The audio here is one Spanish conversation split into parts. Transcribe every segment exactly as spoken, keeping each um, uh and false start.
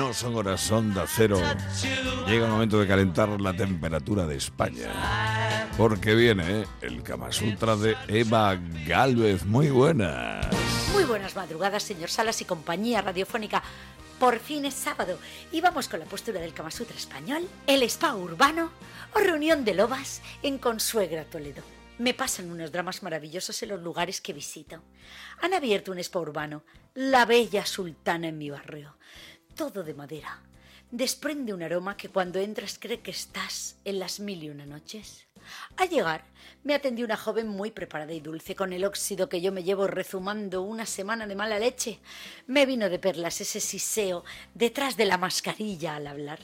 no son horas Onda Cero. Llega el momento de calentar la temperatura de España, porque viene el Kama Sutra de Eva Gálvez. Muy buenas. Muy buenas madrugadas, señor Salas y compañía radiofónica. Por fin es sábado y vamos con la postura del Kama Sutra español, el spa urbano o reunión de lobas en Consuegra, Toledo. Me pasan unos dramas maravillosos en los lugares que visito. Han abierto un spa urbano, la Bella Sultana, en mi barrio. Todo de madera. Desprende un aroma que cuando entras cree que estás en las mil y una noches. Al llegar, me atendió una joven muy preparada y dulce, con el óxido que yo me llevo rezumando una semana de mala leche. Me vino de perlas ese siseo detrás de la mascarilla al hablar.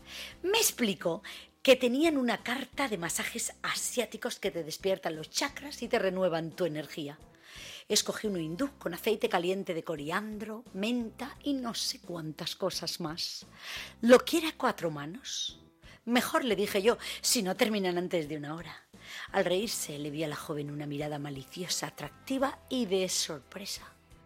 Me explicó que tenían una carta de masajes asiáticos que te despiertan los chakras y te renuevan tu energía. Escogí uno hindú con aceite caliente de coriandro, menta y no sé cuántas cosas más. ¿Lo quiere a cuatro manos? Mejor, le dije yo, si no terminan antes de una hora. Al reírse le vi a la joven una mirada maliciosa, atractiva y de sorpresa.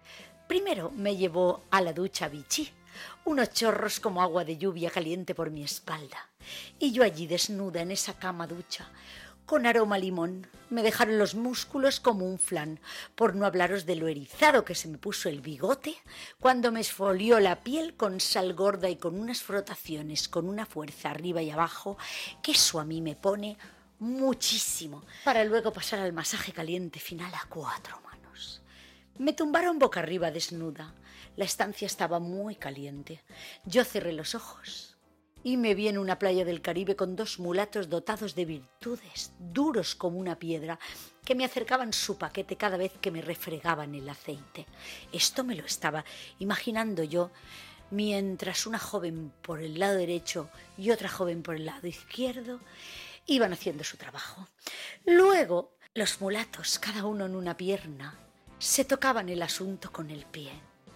Primero me llevó a la ducha Vichy, unos chorros como agua de lluvia caliente por mi espalda. Y yo allí desnuda en esa cama ducha, con aroma a limón. Me dejaron los músculos como un flan, por no hablaros de lo erizado que se me puso el bigote cuando me esfolió la piel con sal gorda y con unas frotaciones, con una fuerza arriba y abajo, que eso a mí me pone muchísimo, para luego pasar al masaje caliente final a cuatro manos. Me tumbaron boca arriba desnuda. La estancia estaba muy caliente. Yo cerré los ojos y me vi en una playa del Caribe con dos mulatos dotados de virtudes, duros como una piedra, que me acercaban su paquete cada vez que me refregaban el aceite. Esto me lo estaba imaginando yo, mientras una joven por el lado derecho y otra joven por el lado izquierdo iban haciendo su trabajo. Luego, los mulatos, cada uno en una pierna, se tocaban el asunto con el pie.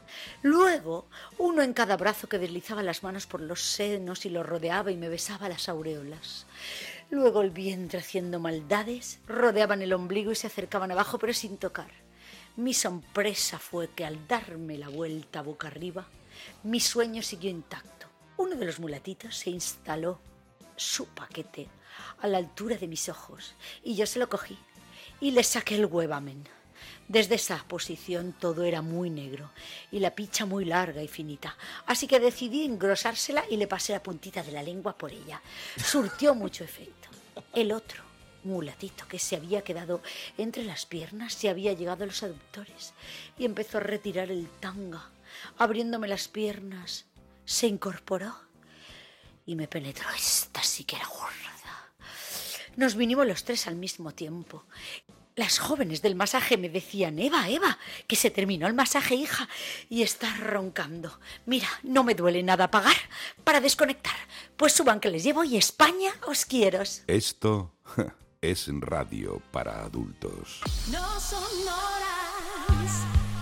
Luego, uno en cada brazo que deslizaba las manos por los senos y los rodeaba y me besaba las aureolas. Luego el vientre haciendo maldades, rodeaban el ombligo y se acercaban abajo, pero sin tocar. Mi sorpresa fue que al darme la vuelta boca arriba, mi sueño siguió intacto. Uno de los mulatitos se instaló su paquete a la altura de mis ojos y yo se lo cogí y le saqué el huevamen. Desde esa posición todo era muy negro y la picha muy larga y finita, así que decidí engrosársela y le pasé la puntita de la lengua por ella. Surtió mucho efecto. El otro mulatito, que se había quedado entre las piernas, se había llegado a los aductores y empezó a retirar el tanga, abriéndome las piernas. Se incorporó y me penetró. Esta sí que era gorda. Nos vinimos los tres al mismo tiempo. Las jóvenes del masaje me decían: Eva, Eva, que se terminó el masaje, hija, y estás roncando. Mira, no me duele nada pagar para desconectar. Pues suban que les llevo y España os quiero. Esto es radio para adultos. No son horas